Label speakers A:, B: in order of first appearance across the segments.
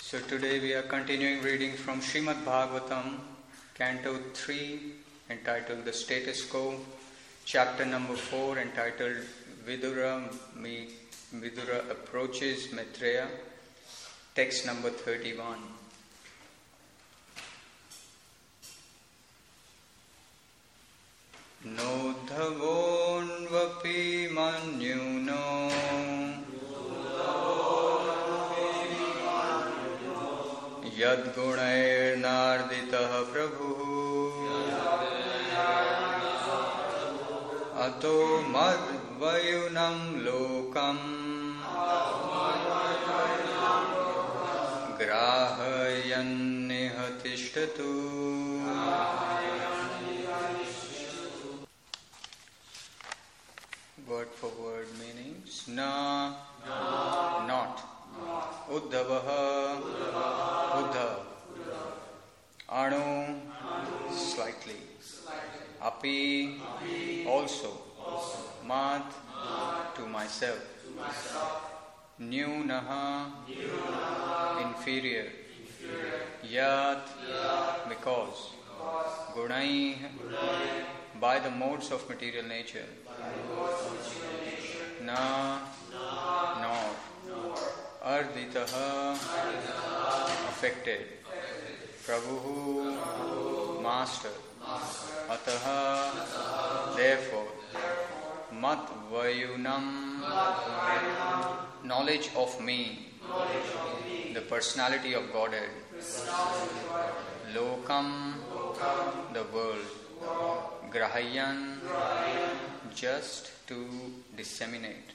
A: So today we are continuing reading from Srimad Bhagavatam, Canto 3, entitled The Status Quo, Chapter number 4, entitled Vidura Approaches Maitreya, text number 31. Nodhavonvapi manyuno Yadgunairnarditah prabhu Ato madvayunam lokam Grahayan nihatishtatu. Word for word meanings. Na, not. Uddhavaha, Buddha. Anu, slightly. Api, also. Mad, to myself. Nyunaha, inferior. Yat, because. Gunai, by the modes of material nature. Na, nor. Arditaha, affected. Prabhu, master. Ataha, therefore. Matvayunam, knowledge of me, the personality of Godhead. Lokam, the world. Grahayan, just to disseminate.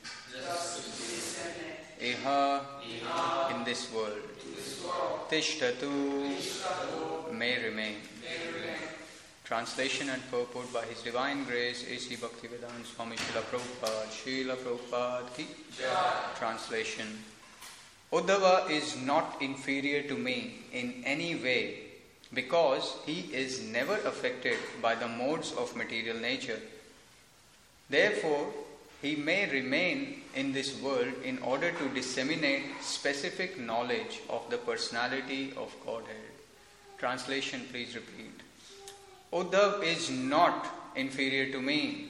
A: Iha, in this world. Tishtatu, may remain. Translation and purport by His Divine Grace A.C. Bhaktivedanta Swami Srila Prabhupada. Srila Prabhupada ki translation. Uddhava is not inferior to me in any way because he is never affected by the modes of material nature. Therefore, he may remain in this world in order to disseminate specific knowledge of the personality of Godhead. Translation, please repeat. Uddhav is not inferior to me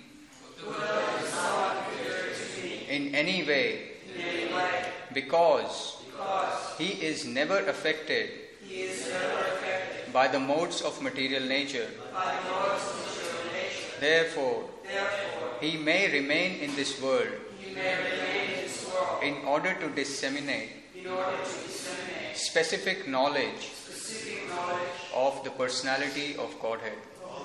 A: in any way because he is never affected by the modes of material nature. Therefore, he may remain in this world in order to disseminate specific knowledge of the personality of Godhead.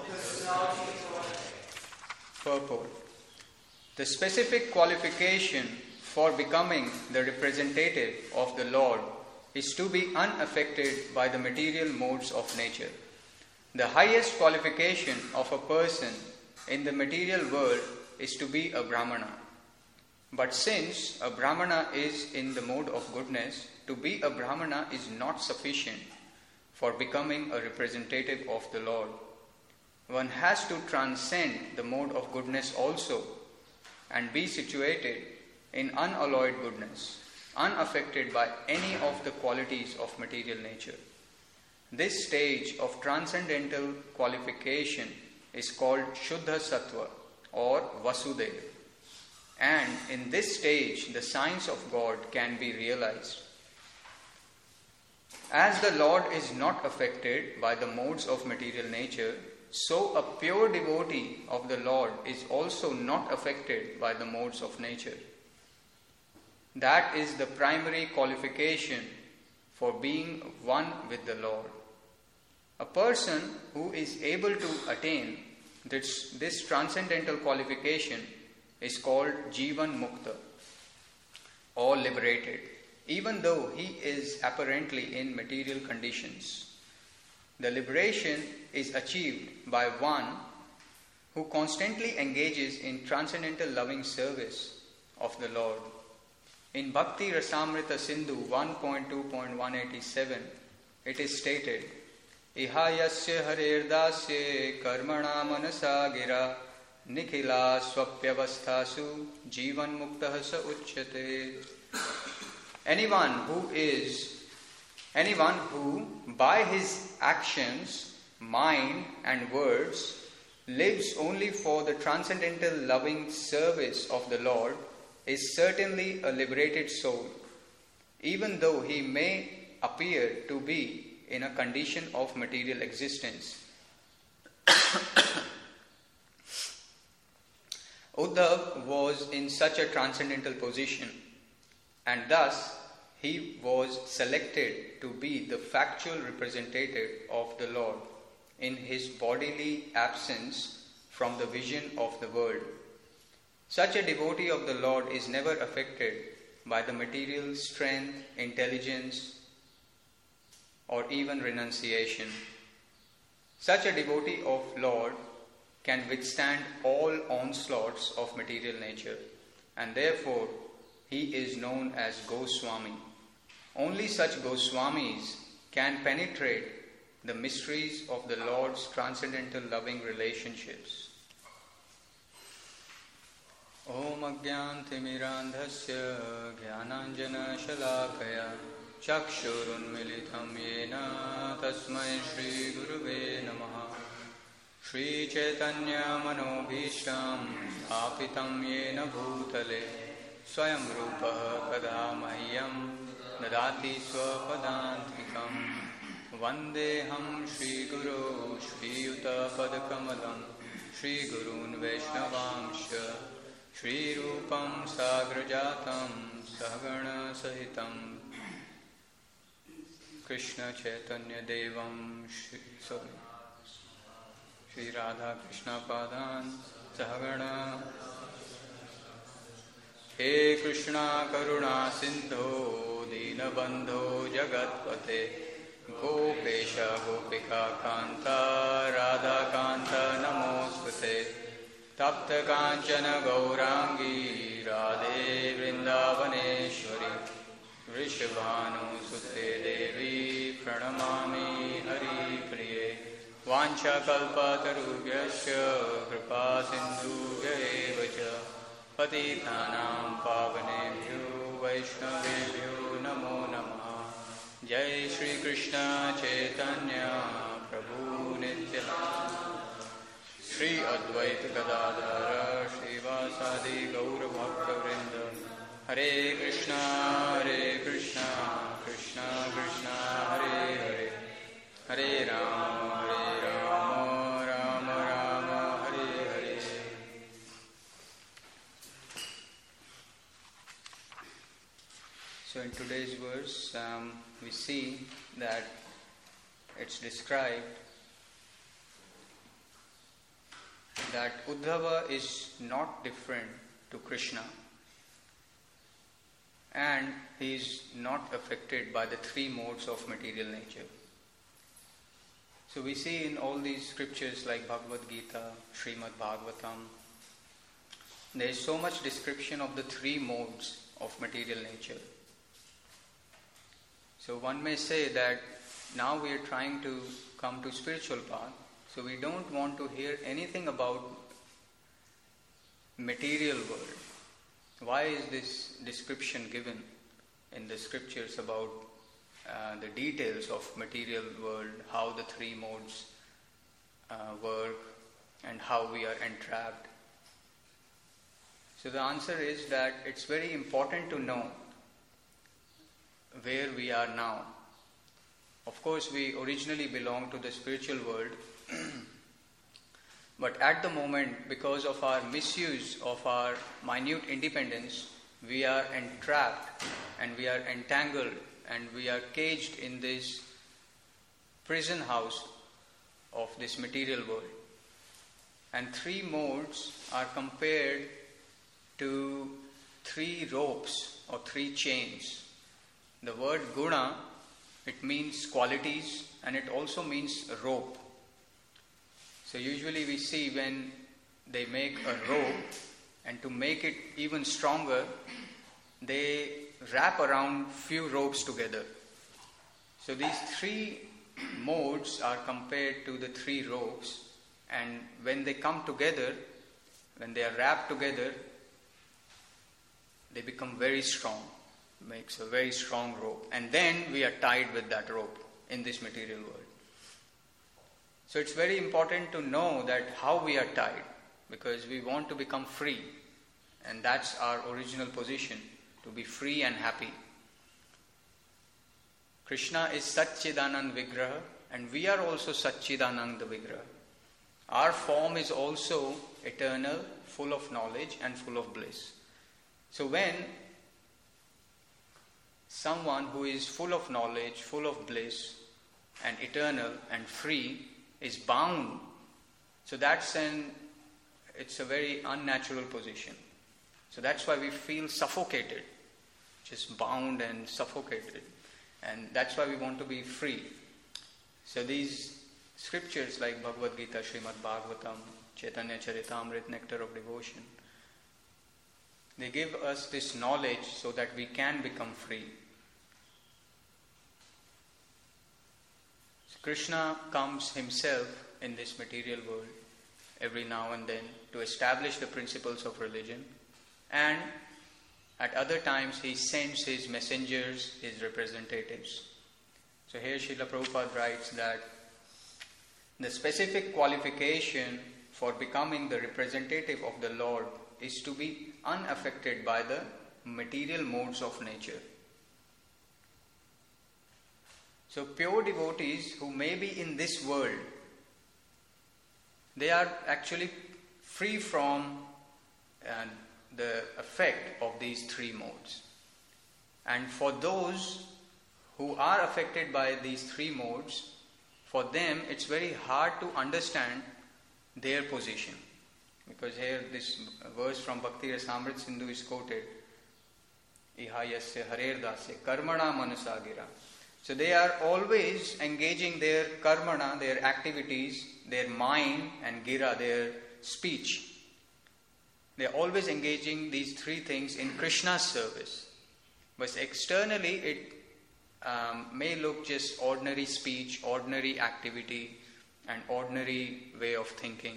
A: Purport. The specific qualification for becoming the representative of the Lord is to be unaffected by the material modes of nature. The highest qualification of a person in the material world is to be a Brahmana. But since a Brahmana is in the mode of goodness, to be a Brahmana is not sufficient for becoming a representative of the Lord. One has to transcend the mode of goodness also and be situated in unalloyed goodness, unaffected by any of the qualities of material nature. This stage of transcendental qualification is called Shuddha Sattva or Vasudeva. And in this stage, the signs of God can be realized. As the Lord is not affected by the modes of material nature, so a pure devotee of the Lord is also not affected by the modes of nature. That is the primary qualification for being one with the Lord. A person who is able to attain this transcendental qualification is called Jivan Mukta, or liberated, even though he is apparently in material conditions. The liberation is achieved by one who constantly engages in transcendental loving service of the Lord. In Bhakti Rasamrita Sindhu 1.2.187, it is stated, Ihayasya hareرداسya karmana manasa gira nikhila swapyavasthasu jivan muktah sa uchyate. Anyone who is Anyone who, by his actions, mind, and words, lives only for the transcendental loving service of the Lord is certainly a liberated soul, even though he may appear to be in a condition of material existence. Uddhav was in such a transcendental position, and thus he was selected to be the factual representative of the Lord in his bodily absence from the vision of the world. Such a devotee of the Lord is never affected by the material strength, intelligence, or even renunciation. Such a devotee of Lord can withstand all onslaughts of material nature, and therefore he is known as Goswami. Only such Goswamis can penetrate the mysteries of the Lord's transcendental loving relationships. Om Ajnantimirandhasya Jnananjana Shalakaya Chakshurunmilitam Yena Tasmai Shri Guruve Namaha Shri Chaitanya Manobhishtam Sthapitam Yena Bhutale Swayam Rupa Kadamahyam Nadati Swapadantikam Vandeham Shri Guru Shri Yuta Padakamalam Shri Gurun Vaishnavamsha Shri Rupam Sagrajatam Sahagana Sahitam Krishna Chaitanya Devam Shri Radha Krishna Padan Sahagana He Krishna Karuna Sindho Dinabandho Jagatpate Gopesha Gopika Kanta Radha Kanta Namostate Tapta Kanchana Gaurangi Radhe Vrindavaneshwari Vrishabhanu Sute Devi Pranamami Hari Priye Vancha Kalpa Tarubhyasya Kripa Sindhubhya Evacha Patitanam Pavanebhyo Vaishnavebhyo Namo Namaha Jai Shri Krishna Chaitanya Prabhu Nityananda Shri Advaita Gadadhara Srivasadi Gaura Bhakta Vrinda Hare Krishna Krishna Krishna Hare Hare Hare Rama Rama Rama Hare Hare. So in today's verse we see that it's described that Uddhava is not different to Krishna, and he is not affected by the three modes of material nature. So we see in all these scriptures like Bhagavad Gita, Srimad Bhagavatam, there is so much description of the three modes of material nature. So one may say that now we are trying to come to spiritual path, so we don't want to hear anything about material world. Why is this description given in the scriptures about the details of material world, how the three modes work and how we are entrapped? So the answer is that it's very important to know where we are now. Of course, we originally belong to the spiritual world, but at the moment, because of our misuse of our minute independence, we are entrapped and we are entangled and we are caged in this prison house of this material world. And three modes are compared to three ropes or three chains. The word guna, it means qualities, and it also means rope. So usually we see when they make a rope, and to make it even stronger, they wrap around few ropes together. So these three modes are compared to the three ropes, and when they come together, when they are wrapped together, they become very strong. makes a very strong rope, and then we are tied with that rope in this material world. So it's very important to know that how we are tied, because we want to become free, and that's our original position, to be free and happy. Krishna is Satchidanand Vigraha, and we are also Satchidanand Vigraha. Our form is also eternal, full of knowledge and full of bliss. So when someone who is full of knowledge, full of bliss, and eternal and free is bound, so it's a very unnatural position. So that's why we feel suffocated, just bound and suffocated. And that's why we want to be free. So these scriptures like Bhagavad Gita, Srimad Bhagavatam, Chaitanya Charitamrita, Nectar of Devotion, they give us this knowledge so that we can become free. So Krishna comes himself in this material world every now and then to establish the principles of religion, and at other times he sends his messengers, his representatives. So here Srila Prabhupada writes that the specific qualification for becoming the representative of the Lord is to be unaffected by the material modes of nature. So pure devotees who may be in this world, they are actually free from the effect of these three modes. And for those who are affected by these three modes, for them it's very hard to understand their position. Because here this verse from Bhakti Rasamrita Sindhu is quoted, Iha yasya harer dasya karmana manasa gira. So they are always engaging their karmana, their activities, their mind, and gira, their speech. They are always engaging these three things in Krishna's service. But externally it may look just ordinary speech, ordinary activity, and ordinary way of thinking.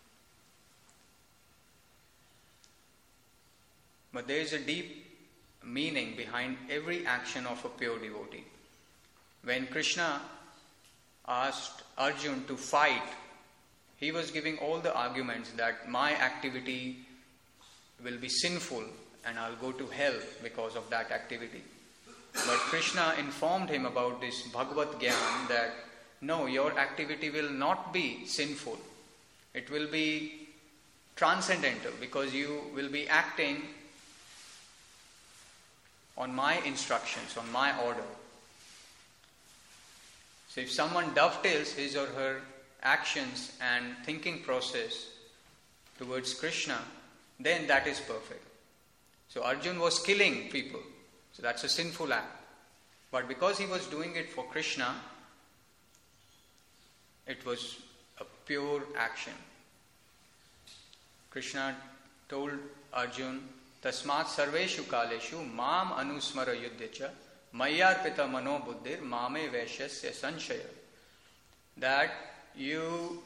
A: But there is a deep meaning behind every action of a pure devotee. When Krishna asked Arjuna to fight, he was giving all the arguments that my activity will be sinful and I'll go to hell because of that activity. But Krishna informed him about this Bhagavad Gyan that no, your activity will not be sinful. It will be transcendental because you will be acting on my instructions, on my order. So if someone dovetails his or her actions and thinking process towards Krishna, then that is perfect. So Arjuna was killing people, so that's a sinful act. But because he was doing it for Krishna, it was a pure action. Krishna told Arjuna, Tasmat sarveshu kaleshu mam anusmara yudhyacha mayarpita mano buddhir mame vaishyasya sanshaya. That you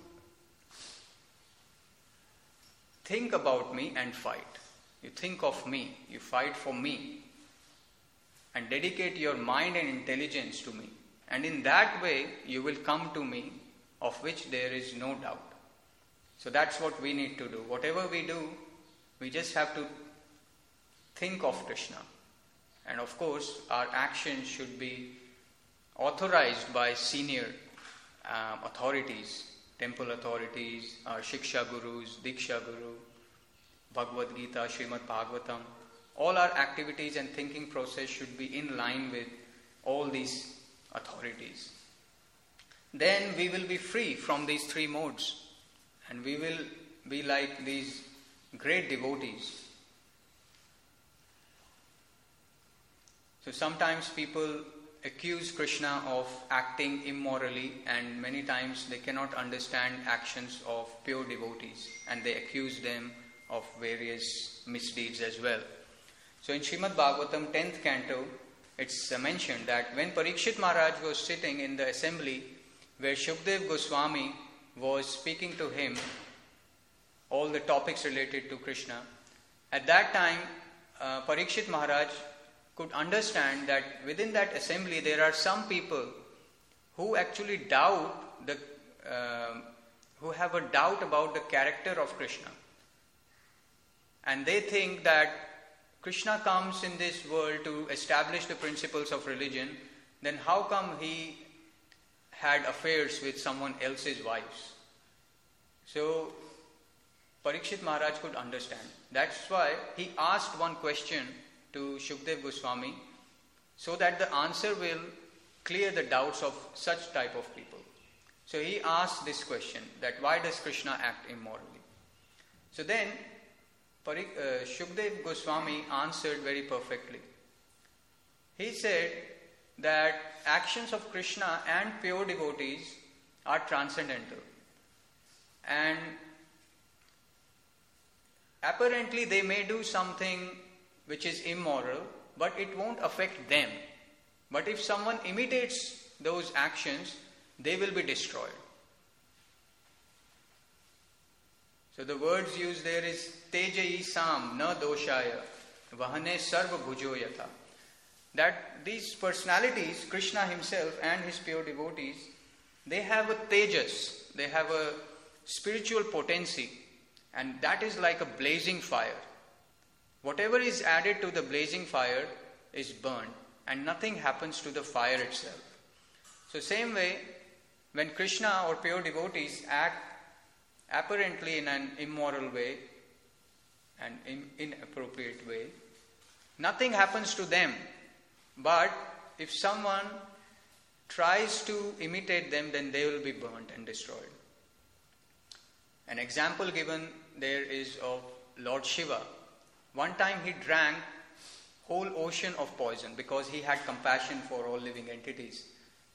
A: think about me and fight. You think of me, you fight for me, and dedicate your mind and intelligence to me. And in that way, you will come to me, of which there is no doubt. So that's what we need to do. Whatever we do, we just have to think of Krishna. And of course, our actions should be authorized by senior authorities, temple authorities, our Shiksha Gurus, Diksha Guru, Bhagavad Gita, Srimad Bhagavatam. All our activities and thinking process should be in line with all these authorities. Then we will be free from these three modes. And we will be like these great devotees. So sometimes people accuse Krishna of acting immorally, and many times they cannot understand actions of pure devotees, and they accuse them of various misdeeds as well. So in Srimad Bhagavatam 10th canto, it's mentioned that when Parikshit Maharaj was sitting in the assembly where Shukdev Goswami was speaking to him all the topics related to Krishna, at that time Parikshit Maharaj could understand that within that assembly there are some people who actually doubt who have a doubt about the character of Krishna. And they think that Krishna comes in this world to establish the principles of religion, then how come he had affairs with someone else's wives? So Parikshit Maharaj could understand. That's why he asked one question to Shukdev Goswami, so that the answer will clear the doubts of such type of people. So he asked this question, that why does Krishna act immorally? So then Shukdev Goswami answered very perfectly. He said that actions of Krishna and pure devotees are transcendental. And apparently they may do something which is immoral, but it won't affect them. But if someone imitates those actions, they will be destroyed. So the words used there is Tejayi Sam na doshaya vahane sarva bhujo yatha. That these personalities, Krishna himself and his pure devotees, they have a tejas, they have a spiritual potency, and that is like a blazing fire. Whatever is added to the blazing fire is burned, and nothing happens to the fire itself. So same way, when Krishna or pure devotees act apparently in an immoral way and inappropriate way, nothing happens to them. But if someone tries to imitate them, then they will be burnt and destroyed. An example given there is of Lord Shiva. One time he drank whole ocean of poison because he had compassion for all living entities.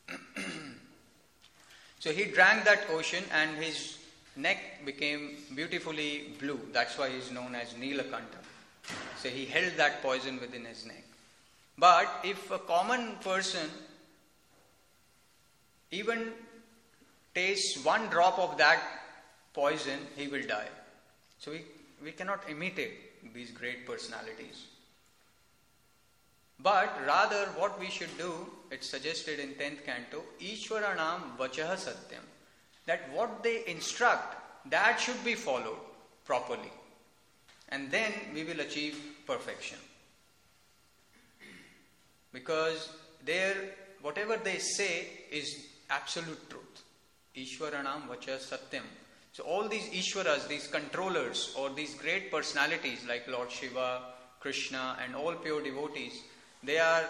A: So he drank that ocean and his neck became beautifully blue. That's why he is known as Neelakanta. So he held that poison within his neck. But if a common person even tastes one drop of that poison, he will die. So we cannot imitate these great personalities. But rather what we should do, it's suggested in 10th canto, Ishwaranam Vachaha Satyam. That what they instruct, that should be followed properly. And then we will achieve perfection. Because whatever they say is absolute truth. Ishwaranam Vachaha Satyam. So all these Ishwaras, these controllers or these great personalities like Lord Shiva, Krishna and all pure devotees, they are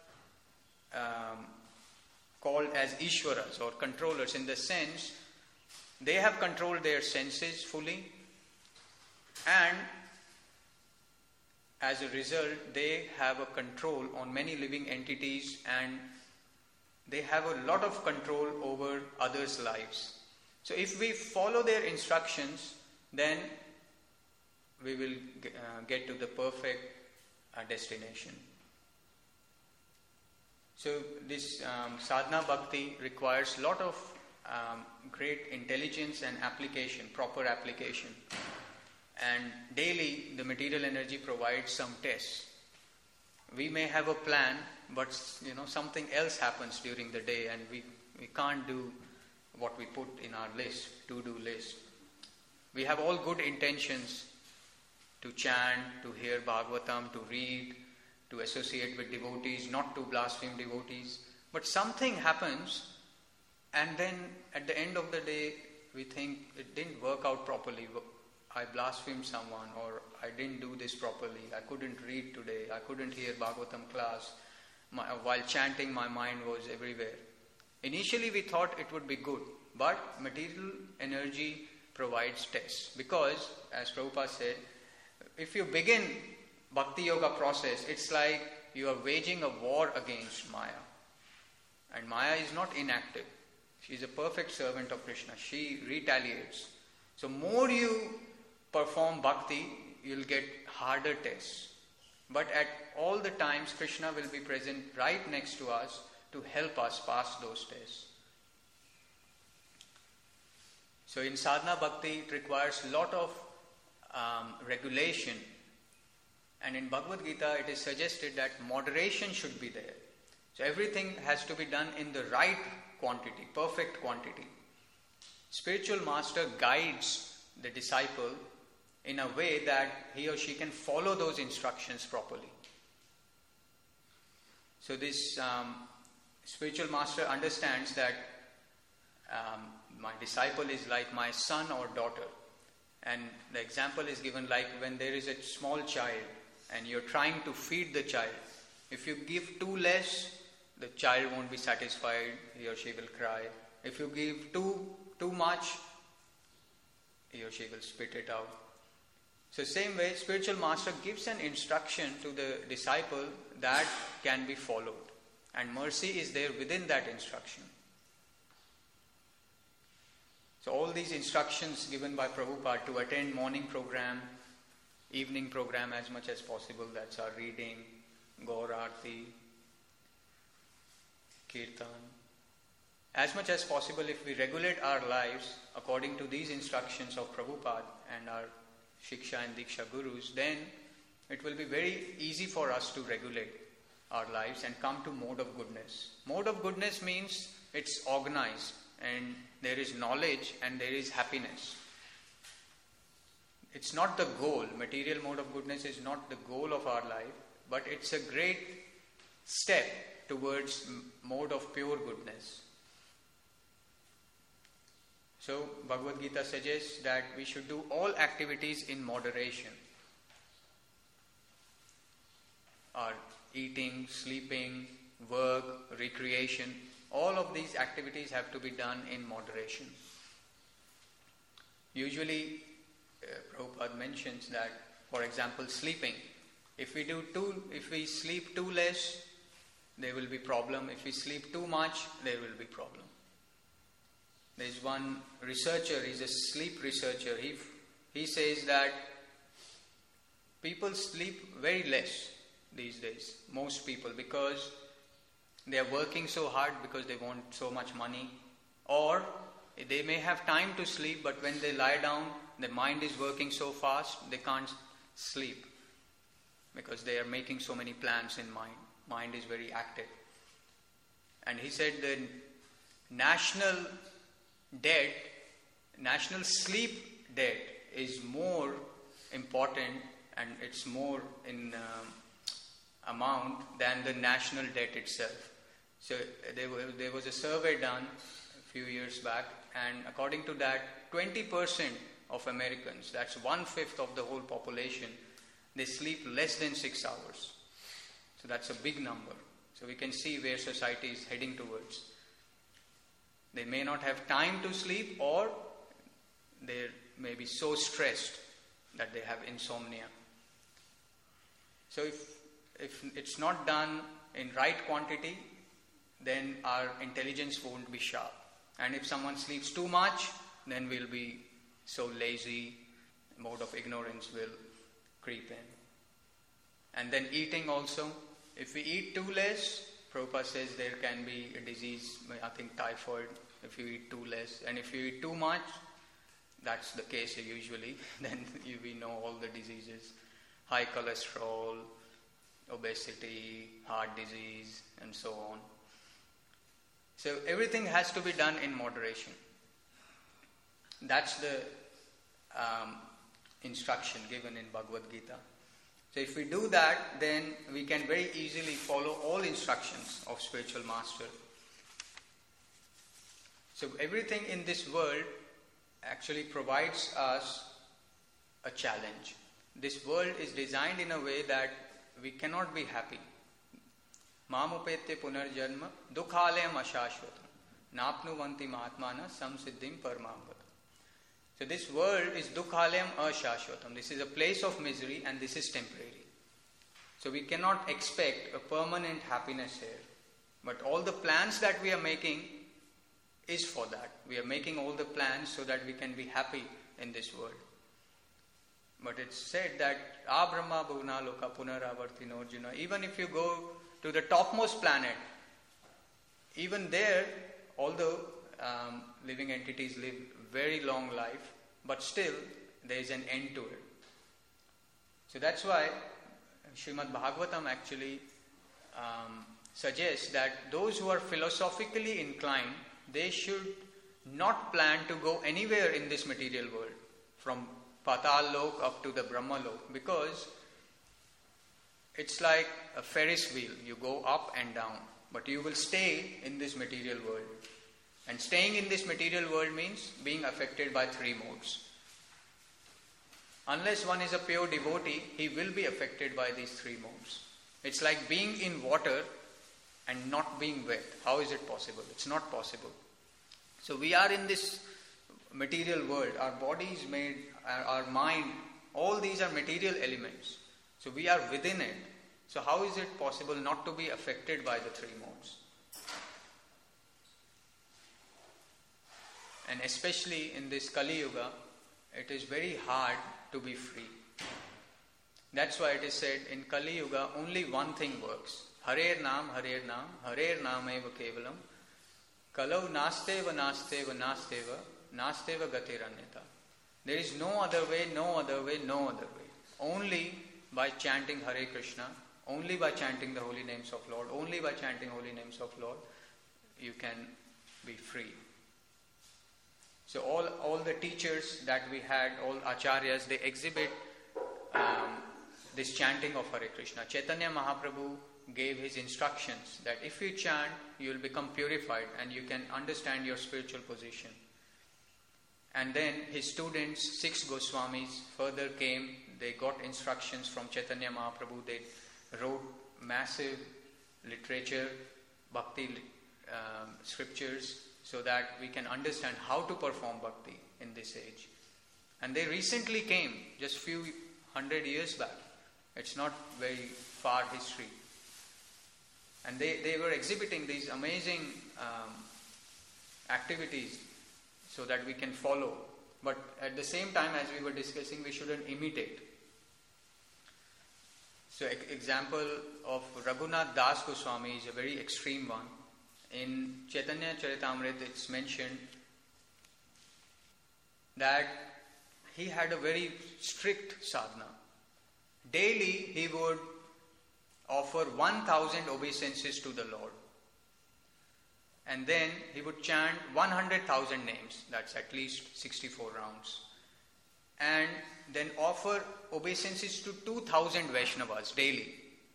A: called as Ishwaras or controllers in the sense they have controlled their senses fully, and as a result they have a control on many living entities, and they have a lot of control over others' lives. So if we follow their instructions, then we will get to the perfect destination. So this sadhana bhakti requires a lot of great intelligence and application, proper application. And daily the material energy provides some tests. We may have a plan, but something else happens during the day and we can't do what we put in our list, to-do list. We have all good intentions to chant, to hear Bhagavatam, to read, to associate with devotees, not to blaspheme devotees. But something happens, and then at the end of the day, we think it didn't work out properly. I blasphemed someone, or I didn't do this properly. I couldn't read today. I couldn't hear Bhagavatam class. While chanting, my mind was everywhere. Initially, we thought it would be good, but material energy provides tests. Because, as Prabhupada said, if you begin Bhakti Yoga process, it's like you are waging a war against Maya. And Maya is not inactive. She is a perfect servant of Krishna. She retaliates. So more you perform bhakti, you'll get harder tests. But at all the times, Krishna will be present right next to us to help us pass those tests. So in sadhana bhakti, it requires a lot of regulation. And in Bhagavad Gita, it is suggested that moderation should be there. So everything has to be done in the right quantity, perfect quantity. Spiritual master guides the disciple in a way that he or she can follow those instructions properly. So this spiritual master understands that my disciple is like my son or daughter. And the example is given like when there is a small child and you're trying to feed the child. If you give too less, the child won't be satisfied, he or she will cry. If you give too much, he or she will spit it out. So same way, spiritual master gives an instruction to the disciple that can be followed. And mercy is there within that instruction. So all these instructions given by Prabhupada to attend morning program, evening program as much as possible, that's our reading, Gaur Aarti, Kirtan. As much as possible, if we regulate our lives according to these instructions of Prabhupada and our Shiksha and Diksha Gurus, then it will be very easy for us to regulate our lives and come to mode of goodness. Mode of goodness means it's organized and there is knowledge and there is happiness. It's not the goal. Material mode of goodness is not the goal of our life, but it's a great step towards mode of pure goodness. So Bhagavad Gita suggests that we should do all activities in moderation. Our eating, sleeping, work, recreation, all of these activities have to be done in moderation. Usually, Prabhupada mentions that, for example, sleeping. If we sleep too less, there will be problem. If we sleep too much, there will be problem. There is one researcher, he's a sleep researcher. He says that people sleep very less these days, most people, because they are working so hard because they want so much money, or they may have time to sleep, but when they lie down, their mind is working so fast, they can't sleep because they are making so many plans in mind. Mind is very active. And he said the national sleep debt is more important and it's more in amount than the national debt itself. So there was a survey done a few years back, and according to that, 20% of Americans, that's 1/5 of the whole population, they sleep less than 6 hours. So that's a big number. So we can see where society is heading towards. They may not have time to sleep, or they may be so stressed that they have insomnia. So if it's not done in right quantity, then our intelligence won't be sharp. And if someone sleeps too much, then we'll be so lazy, mode of ignorance will creep in. And then eating also. If we eat too less, Prabhupada says there can be a disease, I think typhoid, if you eat too less. And if you eat too much, that's the case usually, then we know all the diseases. High cholesterol, obesity, heart disease, and so on. So everything has to be done in moderation. That's the instruction given in Bhagavad Gita. So if we do that, then we can very easily follow all instructions of spiritual master. So everything in this world actually provides us a challenge. This world is designed in a way that we cannot be happy. Mamupete punarjanma dukhalayam ashashvatam napnuvanti mahatmana samsiddhim paramamgata. So this world is dukhalayam ashashvatam. This is a place of misery and this is temporary. So we cannot expect a permanent happiness here. But all the plans that we are making is for that. We are making all the plans so that we can be happy in this world. But it's said that Abrahma bhuvna loka punaravartino Arjuna. Even if you go to the topmost planet, even there, although living entities live very long life, but still there is an end to it. So that's why Srimad Bhagavatam actually suggests that those who are philosophically inclined, they should not plan to go anywhere in this material world, from Patal Lok up to the Brahma Lok, because it's like a Ferris wheel. You go up and down, but you will stay in this material world. And staying in this material world means being affected by three modes. Unless one is a pure devotee, he will be affected by these three modes. It's like being in water and not being wet. How is it possible? It's not possible. So we are in this material world. Our body is made, our mind, all these are material elements. So we are within it. So how is it possible not to be affected by the three modes? And especially in this Kali Yuga, it is very hard to be free. That's why it is said in Kali Yuga only one thing works. Harer Nam, Harer Nameva Kevalam, Kalau Nasteva Nasteva Nasteva, Nasteva Gatiranyata. There is no other way, no other way, no other way. Only by chanting Hare Krishna, only by chanting the holy names of Lord, only by chanting holy names of Lord, you can be free. So all the teachers that we had, all acharyas, they exhibit this chanting of Hare Krishna. Chaitanya Mahaprabhu gave his instructions that if you chant, you will become purified and you can understand your spiritual position. And then his students, 6 Goswamis, further came. They got instructions from Chaitanya Mahaprabhu. They wrote massive literature, bhakti scriptures, so that we can understand how to perform bhakti in this age. And they recently came, just few 100 years back. It's not very far history. And they were exhibiting these amazing activities so that we can follow. But at the same time, as we were discussing, we shouldn't imitate. So example of Raghunath Das Goswami is a very extreme one. In Chaitanya Charitamrita it's mentioned that he had a very strict sadhana. Daily he would offer 1,000 obeisances to the Lord. And then he would chant 100,000 names, that's at least 64 rounds. And then offer obeisances to 2,000 Vaishnavas daily.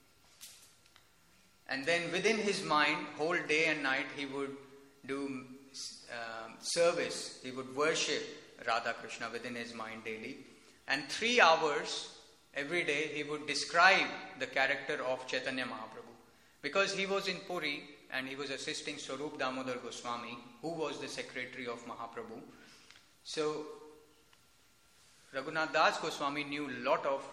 A: And then within his mind, whole day and night, he would do service. He would worship Radha Krishna within his mind daily. And 3 hours every day, he would describe the character of Chaitanya Mahaprabhu. Because he was in Puri and he was assisting Swarup Damodar Goswami, who was the secretary of Mahaprabhu. So, Raghunath Das Goswami knew a lot of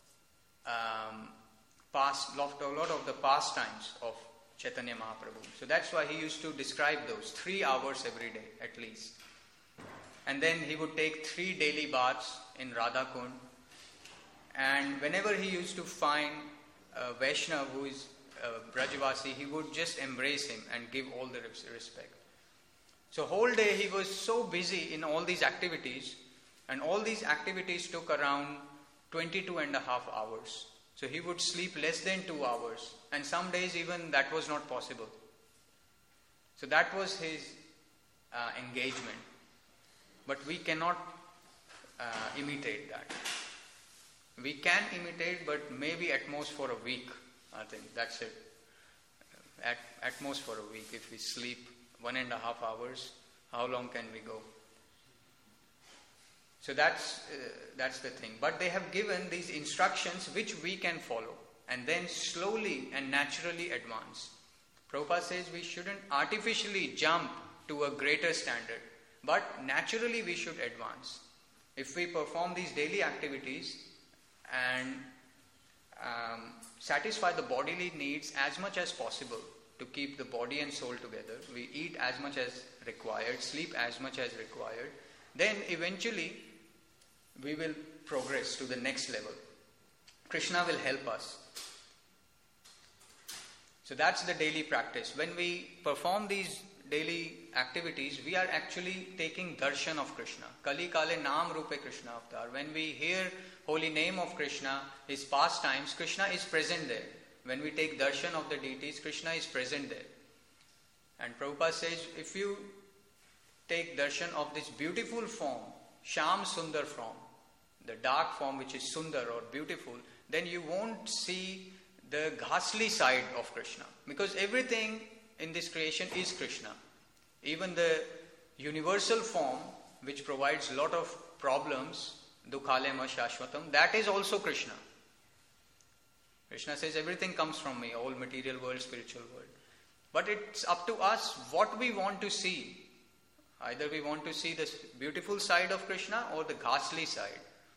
A: the pastimes of Chaitanya Mahaprabhu. So that's why he used to describe those 3 hours every day at least. And then he would take 3 daily baths in Radha Kund. And whenever he used to find a Vaishnava who is Brajavasi, he would just embrace him and give all the respect. So whole day he was so busy in all these activities, and all these activities took around 22.5 hours. So he would sleep less than 2 hours, and some days even that was not possible. So that was his engagement. But we cannot imitate that. We can imitate, but maybe at most for a week. I think that's it. At most for a week. If we sleep 1.5 hours, how long can we go? So that's the thing. But they have given these instructions which we can follow and then slowly and naturally advance. Prabhupada says we shouldn't artificially jump to a greater standard, but naturally we should advance. If we perform these daily activities and satisfy the bodily needs as much as possible to keep the body and soul together, we eat as much as required, sleep as much as required, then eventually we will progress to the next level. Krishna will help us. So that's the daily practice. When we perform these daily activities, we are actually taking darshan of Krishna. Kali kale naam rupe Krishna avatar. When we hear holy name of Krishna, his pastimes, Krishna is present there. When we take darshan of the deities, Krishna is present there. And Prabhupada says, if you take darshan of this beautiful form, Sham Sundar form, the dark form which is Sundar or beautiful, then you won't see the ghastly side of Krishna. Because everything in this creation is Krishna. Even the universal form which provides a lot of problems, Dukhalema Shashvatam, that is also Krishna. Krishna says everything comes from me, all material world, spiritual world. But it's up to us what we want to see. Either we want to see the beautiful side of Krishna or the ghastly side.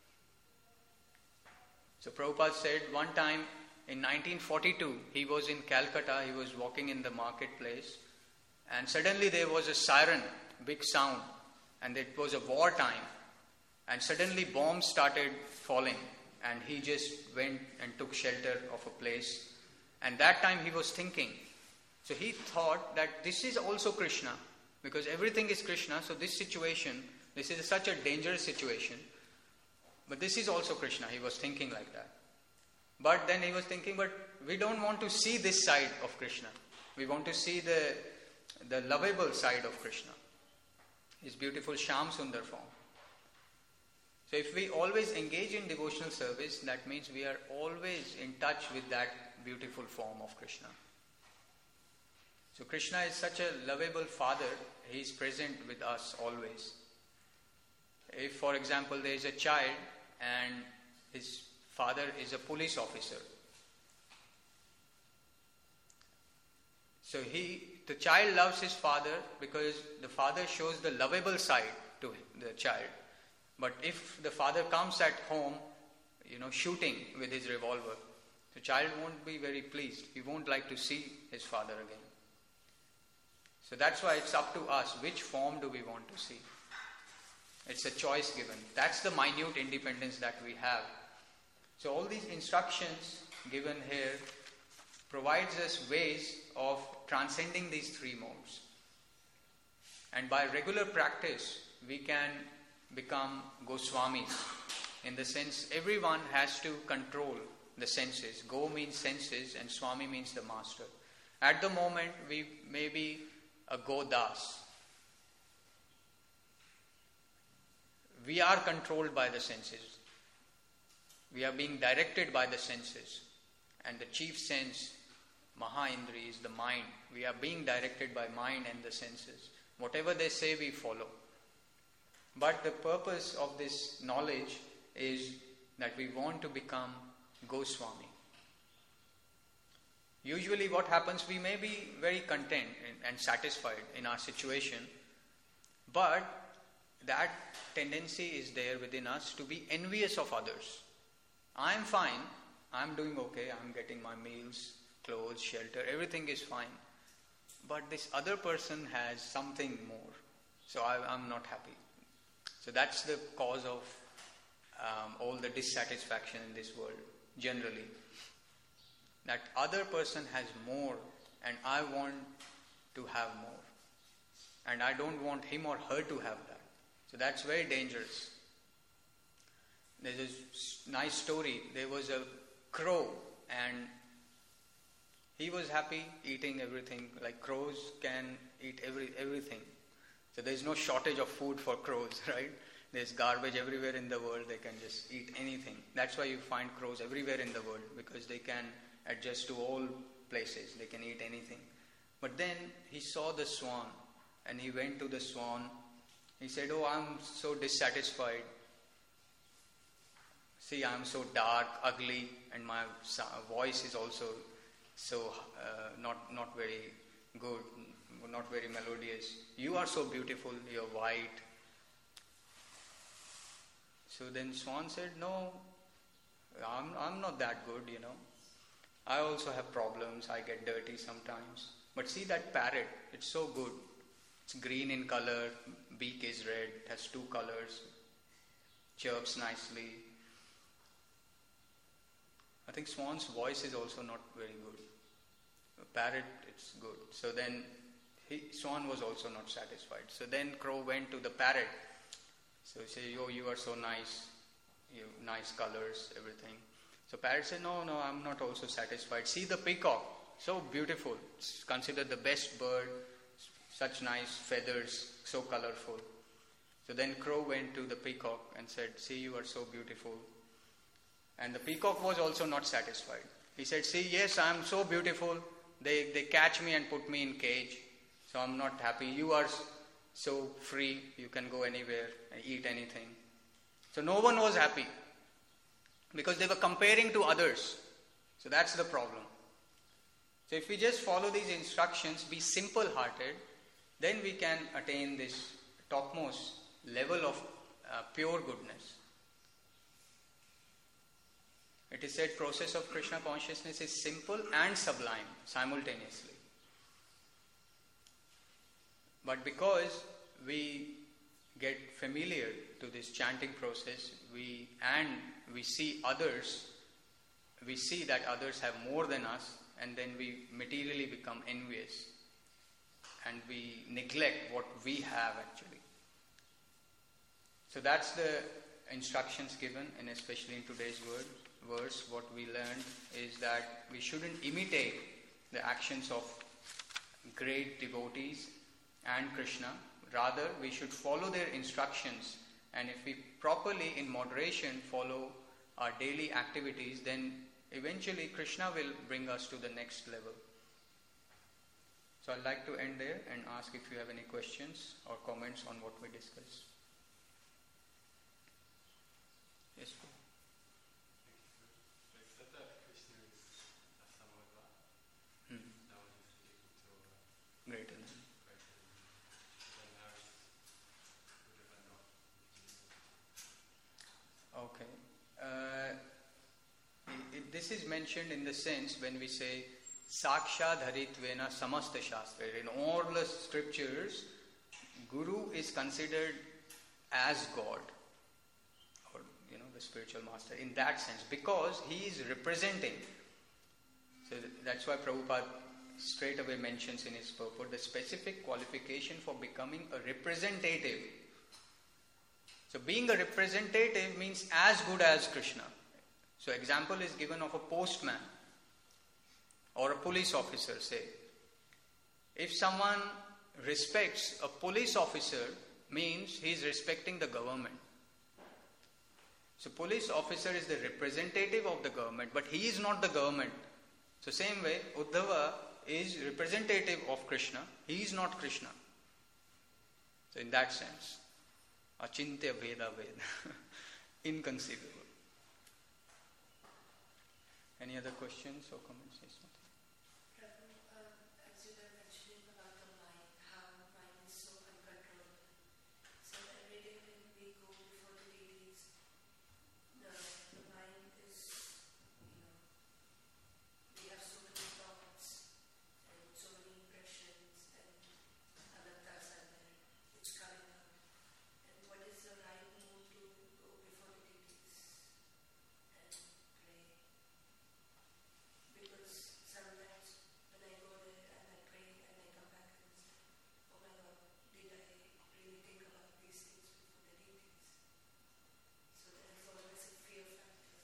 A: So Prabhupada said one time in 1942, he was in Calcutta, he was walking in the marketplace, and suddenly there was a siren, big sound, and it was a war time, and suddenly bombs started falling, and he just went and took shelter of a place, and that time he was thinking. So he thought that this is also Krishna, because everything is Krishna, so this situation, this is such a dangerous situation, but this is also Krishna. He was thinking like that. But then he was thinking, but we don't want to see this side of Krishna. We want to see the lovable side of Krishna, his beautiful Sham Sundar form. So if we always engage in devotional service, that means we are always in touch with that beautiful form of Krishna. So Krishna is such a lovable Father, he is present with us always. If, for example, there is a child and his father is a police officer, so the child loves his father because the father shows the lovable side to the child. But if the father comes at home, shooting with his revolver, the child won't be very pleased. He won't like to see his father again. So that's why it's up to us, which form do we want to see. It's a choice given. That's the minute independence that we have. So all these instructions given here provides us ways of transcending these three modes. And by regular practice, we can become Goswamis. In the sense, everyone has to control the senses. Go means senses and Swami means the master. At the moment, we may be a Godas. We are controlled by the senses. We are being directed by the senses. And the chief sense, Mahaindri, is the mind. We are being directed by mind and the senses. Whatever they say, we follow. But the purpose of this knowledge is that we want to become Goswami. Usually what happens, we may be very content and satisfied in our situation, but that tendency is there within us to be envious of others. I am fine, I am doing okay, I am getting my meals, clothes, shelter, everything is fine. But this other person has something more, so I am not happy. So that's the cause of all the dissatisfaction in this world, generally. That other person has more and I want to have more. And I don't want him or her to have that. So that's very dangerous. There's a nice story. There was a crow and he was happy eating everything. Like crows can eat everything. So there's no shortage of food for crows, right? There's garbage everywhere in the world. They can just eat anything. That's why you find crows everywhere in the world, because they can adjust to all places. They can eat anything. But then he saw the swan and he went to the swan. He said, "Oh, I'm so dissatisfied. See, I'm so dark, ugly, and my voice is also so not very good, not very melodious. You are so beautiful, you're white." So then Swan said, "No, I'm not that good, I also have problems, I get dirty sometimes. But see that parrot, it's so good. It's green in color, beak is red, has two colors, chirps nicely." I think Swan's voice is also not very good. A parrot, it's good. So then Swan was also not satisfied. So then crow went to the parrot. So he said, "Oh, you are so nice. You nice colors, everything." So parrot said, "No, I'm not also satisfied. See the peacock, so beautiful. It's considered the best bird. Such nice feathers, so colorful." So then crow went to the peacock and said, "See, you are so beautiful." And the peacock was also not satisfied. He said, "See, yes, I am so beautiful. They catch me and put me in cage. So I'm not happy. You are so free. You can go anywhere and eat anything." So no one was happy because they were comparing to others. So that's the problem. So if we just follow these instructions, be simple-hearted, then we can attain this topmost level of pure goodness. It is said process of Krishna consciousness is simple and sublime simultaneously. But because we get familiar to this chanting process, we see others, we see that others have more than us, and then we materially become envious and we neglect what we have actually. So that's the instructions given, and especially in today's verse, what we learned is that we shouldn't imitate the actions of great devotees and Krishna. Rather, we should follow their instructions, and if we properly, in moderation, follow our daily activities, then eventually Krishna will bring us to the next level. So I'd like to end there and ask if you have any questions or comments on what we discussed. Yes, please.
B: So it's that Krishna is a samavada. Now he's able to
A: Greater than.
B: then how is Buddha not?
A: Okay. This is mentioned in the sense when we say Saksha Dharitvena Samasta Shastra. In all the scriptures, Guru is considered as God, or the spiritual master in that sense, because he is representing. So that's why Prabhupada straight away mentions in his purport the specific qualification for becoming a representative. So being a representative means as good as Krishna. So example is given of a postman or a police officer, say. If someone respects a police officer, means he is respecting the government. So police officer is the representative of the government, but he is not the government. So same way, Uddhava is representative of Krishna, he is not Krishna. So in that sense, Achintya Veda Veda, inconceivable. Any other questions or comments? Yes,
C: As you were mentioning about the mind, how mind is so uncontrollable. So every day when we go before the deities, the mind is, we have so many thoughts and so many impressions and anantas are there, which coming up. And what is the right mood to go before the deities and pray? Because sometimes when I go there and I pray and I come back and say, "Oh my God, did I really think about these things before the deities?" So there is always a fear factor.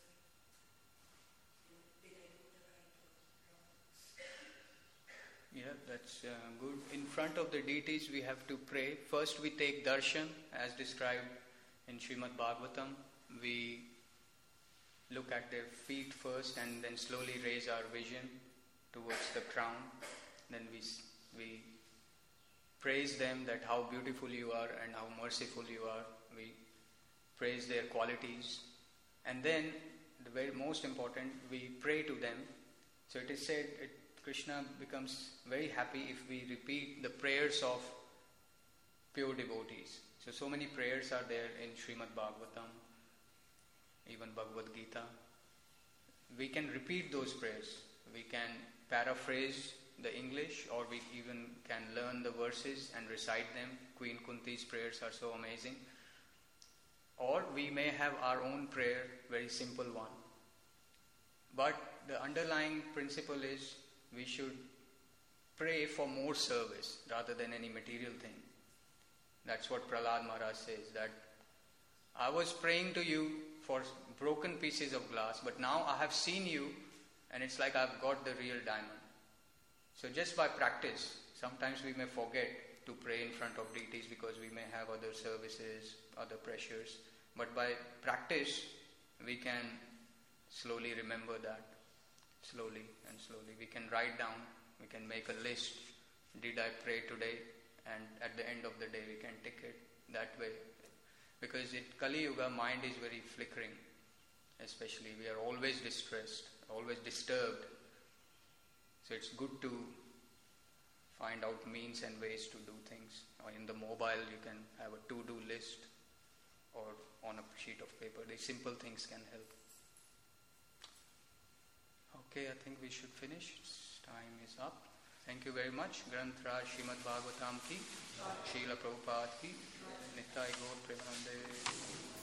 C: Did I do the right or wrong?
A: Yeah, that's good. In front of the deities we have to pray. First we take darshan as described in Srimad Bhagavatam. We look at their feet first and then slowly raise our vision towards the crown. Then we praise them that how beautiful you are and how merciful you are. We praise their qualities. And then, the very most important, we pray to them. So it is said, Krishna becomes very happy if we repeat the prayers of pure devotees. So many prayers are there in Srimad Bhagavatam, even Bhagavad Gita. We can repeat those prayers. We can paraphrase the English, or we even can learn the verses and recite them. Queen Kunti's prayers are so amazing. Or we may have our own prayer, very simple one. But the underlying principle is we should pray for more service rather than any material thing. That's what Prahlad Maharaj says, that I was praying to you for broken pieces of glass, but now I have seen you and it's like I've got the real diamond. So just by practice, sometimes we may forget to pray in front of deities because we may have other services, other pressures. But by practice, we can slowly remember that. Slowly and slowly. We can write down, we can make a list. Did I pray today? And at the end of the day, we can tick it that way. Because in Kali Yuga, mind is very flickering. Especially, we are always distressed, always disturbed. So it's good to find out means and ways to do things. Or in the mobile, you can have a to-do list, or on a sheet of paper. These simple things can help. Okay, I think we should finish. Time is up. Thank you very much. Granth Raj Srimad Bhagavatam ki, Srila Prabhupada ki, Nittai Gaur Premanande.